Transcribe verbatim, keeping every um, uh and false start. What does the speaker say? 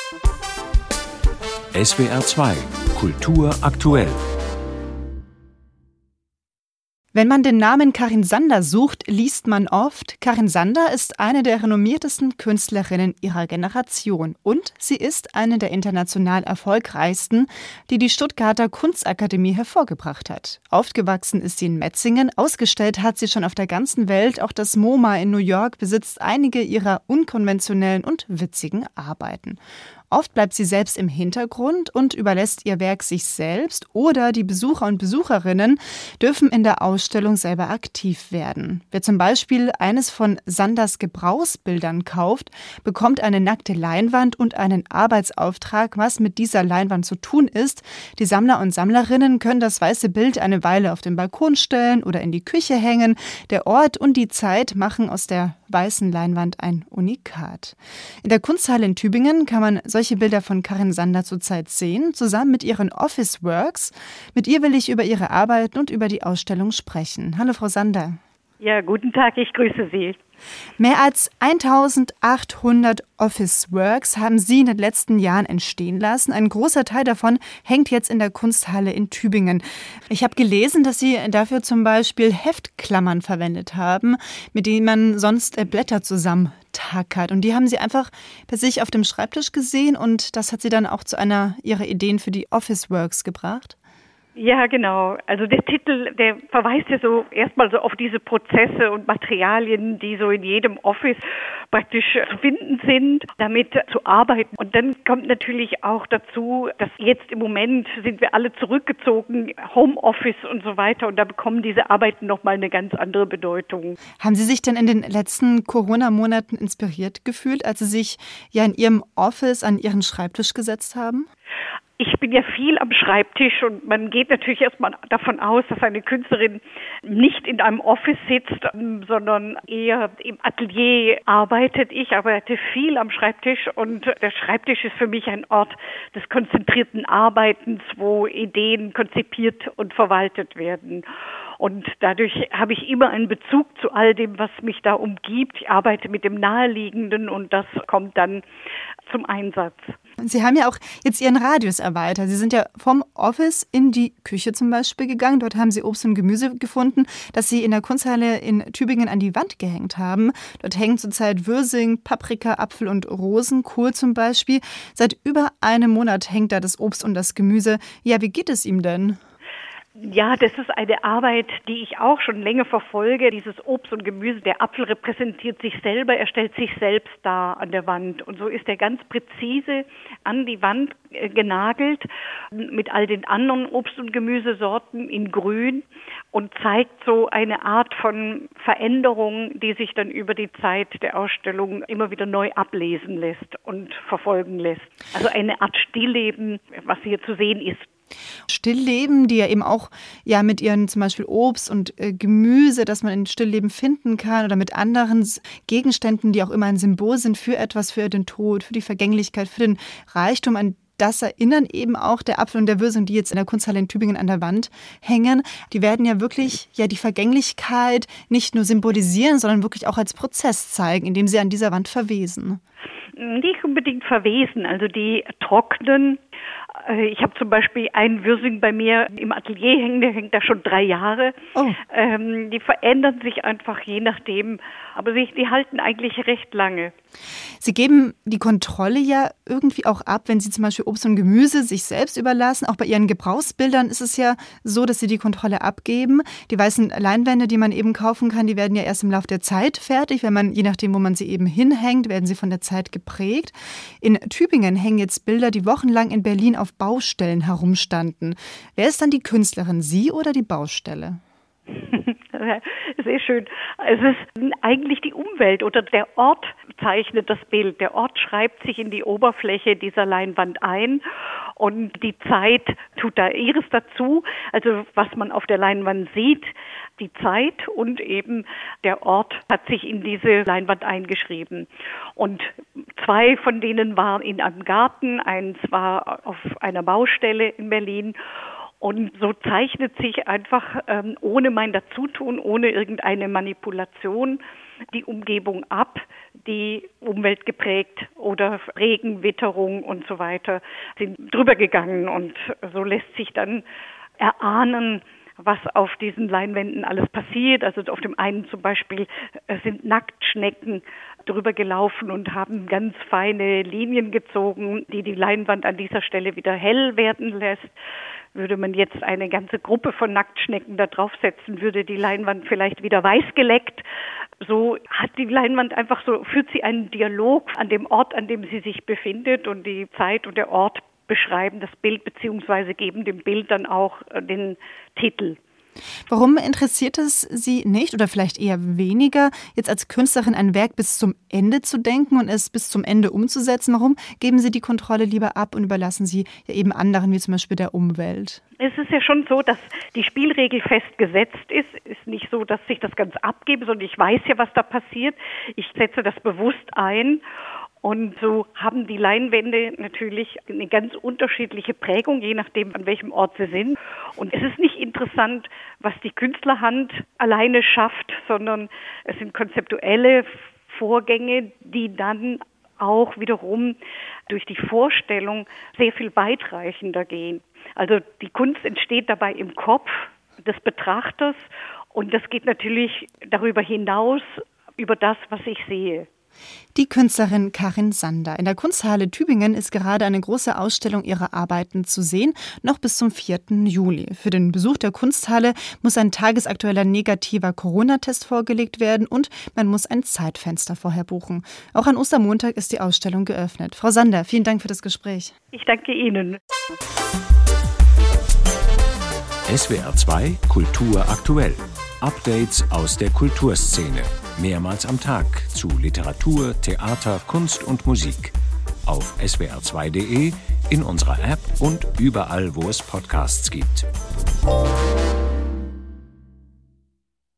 S W R zwei Kultur aktuell. Wenn man den Namen Karin Sander sucht, liest man oft, Karin Sander ist eine der renommiertesten Künstlerinnen ihrer Generation und sie ist eine der international erfolgreichsten, die die Stuttgarter Kunstakademie hervorgebracht hat. Aufgewachsen ist sie in Metzingen, ausgestellt hat sie schon auf der ganzen Welt, auch das MoMA in New York besitzt einige ihrer unkonventionellen und witzigen Arbeiten. Oft bleibt sie selbst im Hintergrund und überlässt ihr Werk sich selbst oder die Besucher und Besucherinnen dürfen in der Ausstellung selber aktiv werden. Wer zum Beispiel eines von Sanders Gebrauchsbildern kauft, bekommt eine nackte Leinwand und einen Arbeitsauftrag, was mit dieser Leinwand zu tun ist. Die Sammler und Sammlerinnen können das weiße Bild eine Weile auf den Balkon stellen oder in die Küche hängen. Der Ort und die Zeit machen aus der weißen Leinwand ein Unikat. In der Kunsthalle in Tübingen kann man solche Bilder von Karin Sander zurzeit sehen, zusammen mit ihren Office Works. Mit ihr will ich über ihre Arbeiten und über die Ausstellung sprechen. Hallo, Frau Sander. Ja, guten Tag, ich grüße Sie. Mehr als eintausendachthundert Office Works haben Sie in den letzten Jahren entstehen lassen. Ein großer Teil davon hängt jetzt in der Kunsthalle in Tübingen. Ich habe gelesen, dass Sie dafür zum Beispiel Heftklammern verwendet haben, mit denen man sonst Blätter zusammentackert. Und die haben Sie einfach bei sich auf dem Schreibtisch gesehen und das hat Sie dann auch zu einer Ihrer Ideen für die Office Works gebracht? Ja, genau. Also der Titel, der verweist ja so erstmal so auf diese Prozesse und Materialien, die so in jedem Office praktisch zu finden sind, damit zu arbeiten. Und dann kommt natürlich auch dazu, dass jetzt im Moment sind wir alle zurückgezogen, Homeoffice und so weiter. Und da bekommen diese Arbeiten nochmal eine ganz andere Bedeutung. Haben Sie sich denn in den letzten Corona-Monaten inspiriert gefühlt, als Sie sich ja in Ihrem Office an Ihren Schreibtisch gesetzt haben? Ich bin ja viel am Schreibtisch und man geht natürlich erstmal davon aus, dass eine Künstlerin nicht in einem Office sitzt, sondern eher im Atelier arbeitet. Ich arbeite viel am Schreibtisch und der Schreibtisch ist für mich ein Ort des konzentrierten Arbeitens, wo Ideen konzipiert und verwaltet werden. Und dadurch habe ich immer einen Bezug zu all dem, was mich da umgibt. Ich arbeite mit dem Naheliegenden und das kommt dann zum Einsatz. Sie haben ja auch jetzt Ihren Radius erweitert. Sie sind ja vom Office in die Küche zum Beispiel gegangen. Dort haben Sie Obst und Gemüse gefunden, das Sie in der Kunsthalle in Tübingen an die Wand gehängt haben. Dort hängen zurzeit Würsing, Paprika, Apfel und Rosenkohl zum Beispiel. Seit über einem Monat hängt da das Obst und das Gemüse. Ja, wie geht es ihm denn? Ja, das ist eine Arbeit, die ich auch schon länger verfolge. Dieses Obst und Gemüse, der Apfel repräsentiert sich selber, er stellt sich selbst dar an der Wand. Und so ist er ganz präzise an die Wand genagelt mit all den anderen Obst- und Gemüsesorten in Grün und zeigt so eine Art von Veränderung, die sich dann über die Zeit der Ausstellung immer wieder neu ablesen lässt und verfolgen lässt. Also eine Art Stillleben, was hier zu sehen ist. Stillleben, die ja eben auch ja mit ihren zum Beispiel Obst und äh, Gemüse, das man in Stillleben finden kann oder mit anderen Gegenständen, die auch immer ein Symbol sind für etwas, für den Tod, für die Vergänglichkeit, für den Reichtum, an das erinnern eben auch der Apfel und der Würsing, die jetzt in der Kunsthalle in Tübingen an der Wand hängen. Die werden ja wirklich ja die Vergänglichkeit nicht nur symbolisieren, sondern wirklich auch als Prozess zeigen, indem sie an dieser Wand verwesen. Nicht unbedingt verwesen, also die trocknen. Ich habe zum Beispiel einen Würsing bei mir im Atelier hängen, der hängt da schon drei Jahre. Oh. Ähm, die verändern sich einfach je nachdem, aber die, die halten eigentlich recht lange. Sie geben die Kontrolle ja irgendwie auch ab, wenn Sie zum Beispiel Obst und Gemüse sich selbst überlassen. Auch bei Ihren Gebrauchsbildern ist es ja so, dass Sie die Kontrolle abgeben. Die weißen Leinwände, die man eben kaufen kann, die werden ja erst im Laufe der Zeit fertig. Wenn man, je nachdem, wo man sie eben hinhängt, werden sie von der Zeit geprägt. In Tübingen hängen jetzt Bilder, die wochenlang in Berlin auf Baustellen herumstanden. Wer ist dann die Künstlerin, Sie oder die Baustelle? Sehr schön. Es ist eigentlich die Umwelt oder der Ort zeichnet das Bild. Der Ort schreibt sich in die Oberfläche dieser Leinwand ein und die Zeit tut da ihres dazu. Also was man auf der Leinwand sieht, die Zeit und eben der Ort hat sich in diese Leinwand eingeschrieben. Und zwei von denen waren in einem Garten, eins war auf einer Baustelle in Berlin. Und so zeichnet sich einfach ähm, ohne mein Dazutun, ohne irgendeine Manipulation, die Umgebung ab, die umweltgeprägt oder Regen, Witterung und so weiter sind drüber gegangen. Und so lässt sich dann erahnen, was auf diesen Leinwänden alles passiert. Also auf dem einen zum Beispiel sind Nacktschnecken drüber gelaufen und haben ganz feine Linien gezogen, die die Leinwand an dieser Stelle wieder hell werden lässt. Würde man jetzt eine ganze Gruppe von Nacktschnecken da draufsetzen, würde die Leinwand vielleicht wieder weiß geleckt. So hat die Leinwand einfach so, führt sie einen Dialog an dem Ort, an dem sie sich befindet, und die Zeit und der Ort beschreiben das Bild beziehungsweise geben dem Bild dann auch den Titel. Warum interessiert es Sie nicht oder vielleicht eher weniger, jetzt als Künstlerin ein Werk bis zum Ende zu denken und es bis zum Ende umzusetzen? Warum geben Sie die Kontrolle lieber ab und überlassen sie ja eben anderen, wie zum Beispiel der Umwelt? Es ist ja schon so, dass die Spielregel festgesetzt ist. Es ist nicht so, dass ich das ganz abgebe, sondern ich weiß ja, was da passiert. Ich setze das bewusst ein. Und so haben die Leinwände natürlich eine ganz unterschiedliche Prägung, je nachdem, an welchem Ort sie sind. Und es ist nicht interessant, was die Künstlerhand alleine schafft, sondern es sind konzeptuelle Vorgänge, die dann auch wiederum durch die Vorstellung sehr viel weitreichender gehen. Also die Kunst entsteht dabei im Kopf des Betrachters, und das geht natürlich darüber hinaus, über das, was ich sehe. Die Künstlerin Karin Sander. In der Kunsthalle Tübingen ist gerade eine große Ausstellung ihrer Arbeiten zu sehen, noch bis zum vierten Juli. Für den Besuch der Kunsthalle muss ein tagesaktueller negativer Corona-Test vorgelegt werden und man muss ein Zeitfenster vorher buchen. Auch an Ostermontag ist die Ausstellung geöffnet. Frau Sander, vielen Dank für das Gespräch. Ich danke Ihnen. S W R zwei Kultur aktuell. Updates aus der Kulturszene. Mehrmals am Tag zu Literatur, Theater, Kunst und Musik. Auf S W R zwei punkt de, in unserer App und überall, wo es Podcasts gibt.